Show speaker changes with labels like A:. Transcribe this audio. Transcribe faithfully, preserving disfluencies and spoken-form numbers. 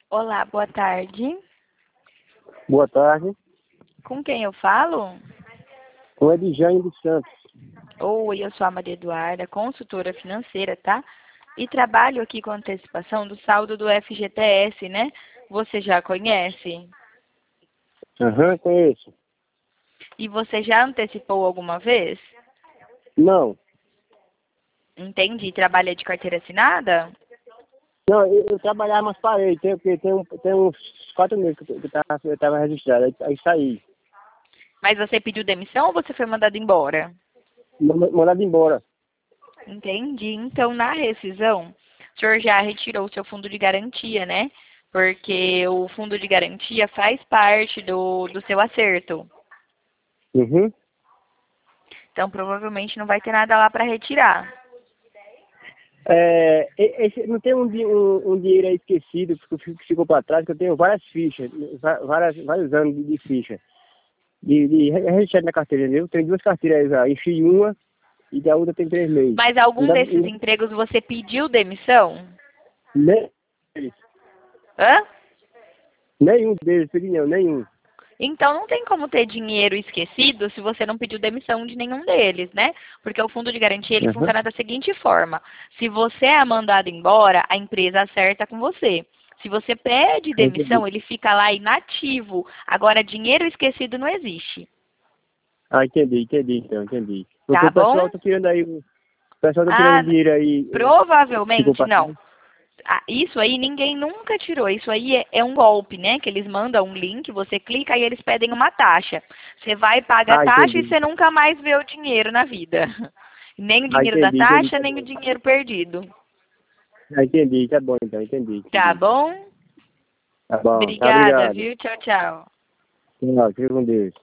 A: Olá, boa tarde.
B: Boa tarde.
A: Com quem eu falo?
B: Com Edjane dos Santos.
A: Oi, eu sou a Maria Eduarda, consultora financeira, tá? E trabalho aqui com antecipação do saldo do F G T S, né? Você já conhece?
B: Aham, conheço.
A: E você já antecipou alguma vez?
B: Não.
A: Entendi. Trabalha de carteira assinada?
B: Não, eu, eu trabalhava, mas parei. Tem, tem, tem, um- tem uns quatro meses que eu estava eu tava registrado. Aí, aí saí.
A: Mas você pediu demissão ou você foi mandado embora?
B: Ma- Mandado embora.
A: Entendi. Então, na rescisão, o senhor já retirou o seu fundo de garantia, né? Porque o fundo de garantia faz parte do, do seu acerto.
B: Uhum.
A: Então, provavelmente não vai ter nada lá para retirar.
B: É, e- esse, não tem um, di- um, um dinheiro aí esquecido que ficou que ficou para trás, que eu tenho várias fichas, va- várias, vários anos de, de ficha. De, de re- registrado na carteira, entendeu? Tem duas carteiras aí já. Enchi uma e da outra tem três meses.
A: Mas algum
B: Ainda,
A: desses
B: ainda,
A: empregos você pediu demissão?
B: nem,
A: Hã?
B: nenhum deles, pedi não, nenhum.
A: Então não tem como ter dinheiro esquecido se você não pediu demissão de nenhum deles, né? Porque o fundo de garantia ele
B: Aham.
A: funciona da seguinte forma: se você é mandado embora, a empresa acerta com você. Se você pede
B: Entendi.
A: demissão, ele fica lá inativo. Agora, dinheiro esquecido não existe.
B: Ah, entendi, entendi, então, entendi. Porque
A: Tá
B: o
A: bom?
B: pessoal tá tirando aí, o pessoal tá tirando
A: Ah,
B: dinheiro aí, eh, ficou
A: provavelmente
B: pra
A: não.
B: trás.
A: Ah, isso aí ninguém nunca tirou. Isso aí é, é um golpe, né? Que eles mandam um link, você clica e eles pedem uma taxa. Você vai pagar a
B: Ah,
A: taxa e
B: entendi.
A: você nunca mais vê o dinheiro na vida. Nem o
B: Ah,
A: dinheiro da
B: entendi, entendi,
A: taxa,
B: tá
A: nem o
B: bom.
A: dinheiro perdido.
B: Ah, entendi, tá bom, então, entendi,
A: Tá
B: entendi.
A: bom?
B: Tá bom, tá
A: Obrigada,
B: obrigado.
A: viu? Tchau, tchau.
B: Tchau, fica com Deus.